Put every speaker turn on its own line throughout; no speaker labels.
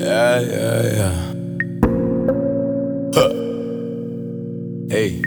Yeah. Huh. Hey.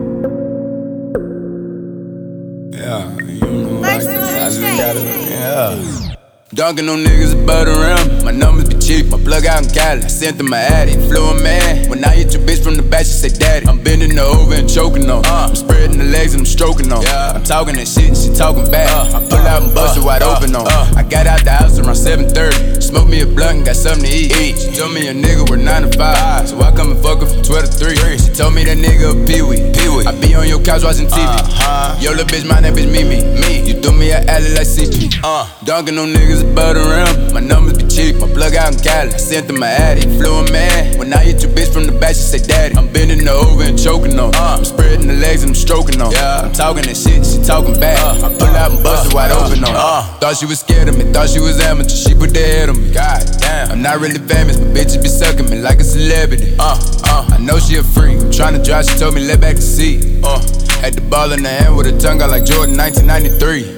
Yeah, you know, I just gotta, yeah. Dunking on niggas about around. My numbers be cheap, my plug out in Cali. I sent them my addy, flew a man. When I hit your bitch from the back, she say daddy. I'm bending her over and choking on. I'm spreading the legs and I'm stroking on. I'm talking that shit and she talking back. I pull out and bust it wide open on. I got out the house around 7:30. Smoked me a blunt and got something to eat. She told me a nigga work 9 to 5, so I come and fuck her from 12 to 3. She told me that nigga a peewee. I be on your couch watching TV. Yo, little bitch, my name is Mimi. You threw me an alley like CP. Dunking on niggas about around. My numbers be cheap, my plug out in Cali. I sent them my addy, flew a man. When I hit your bitch from the back, she say daddy. I'm bending her over and choking on. I'm spreading the legs and I'm stroking on. I'm talking that shit, she talking back. I pull out and bust it wide open on. Thought she was scared of me, thought she was amateur. She put the head on me. God damn, I'm not really famous, but bitches be sucking me like a celebrity. I know she a freak. I'm tryna drive, she told me let back the seat. Had the ball in the hand with her tongue out like Jordan 1993.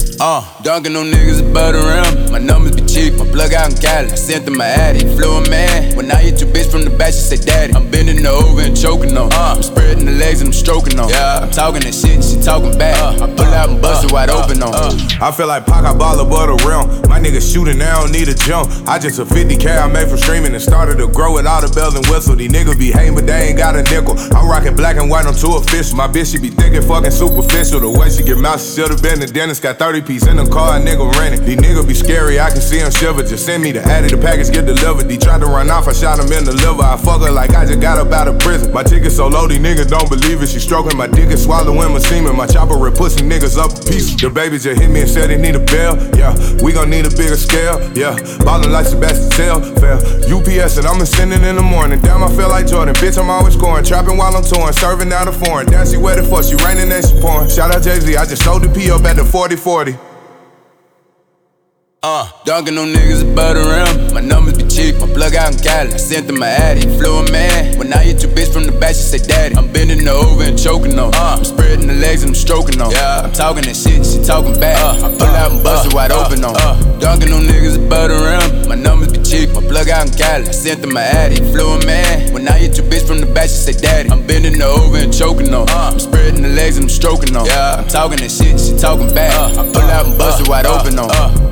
Dunking on niggas about around. My numbers be cheap, my plug out in Cali. I sent them my addy, flew a man. When I hit your bitch from the back, she say daddy. I'm bending her over and choking on. I'm spreading the legs and I'm stroking on. I'm talking that shit and she talking back. I pull out and bust it wide open on.
I feel like Pac, I ball above the rim. My nigga shooting, I don't need a jump. I just a 50K I made from streaming and started to grow with all the bells and whistles. These niggas be hating, but they ain't got a nickel. I'm rocking black and white, I'm too official. My bitch, she be thinking fucking superficial. The way she get mouth, she should've been the dentist. Got 30 piece in the car, a nigga renting. These niggas be scary, I can see them shiver. Just send me the addy, the package get delivered. He tried to run off, I shot him in the liver. I fuck her like I just got up out of prison. My ticket so low, these niggas don't believe it. She stroking my dick and swallowing my semen. My chopper rip pussy niggas up a piece. The baby just hit me and said he need a bell. Yeah, we gon' need a bigger scale. Yeah, ballin' like Sebastian Telfair. UPS and I'ma send it in the morning. Damn, I feel like Jordan. Bitch, I'm always scoring. Trapping while I'm touring. Serving out of foreign. Damn, she waiting for. She raining and she pouring. Shout out Jay-Z, I just sold the P up at the 40-40.
Dunking on niggas about around. My numbers be cheap, my plug out in Cali. I sent them my addy, flew a man. When I hit your bitch from the back, she say daddy. I'm bending her over and choking on. I'm spreading the legs and I'm stroking on. I'm talking that shit, she talking back. I pull out and bust it wide open on. Dunking on niggas about around. My numbers be cheap, my plug out in Cali. I sent them my addy, flew a man. When I hit your bitch from the back, she say daddy. I'm bending her over and choking on. I'm spreading the legs and I'm stroking on. I'm talking that shit, she talking back. I pull out and bust it wide open on.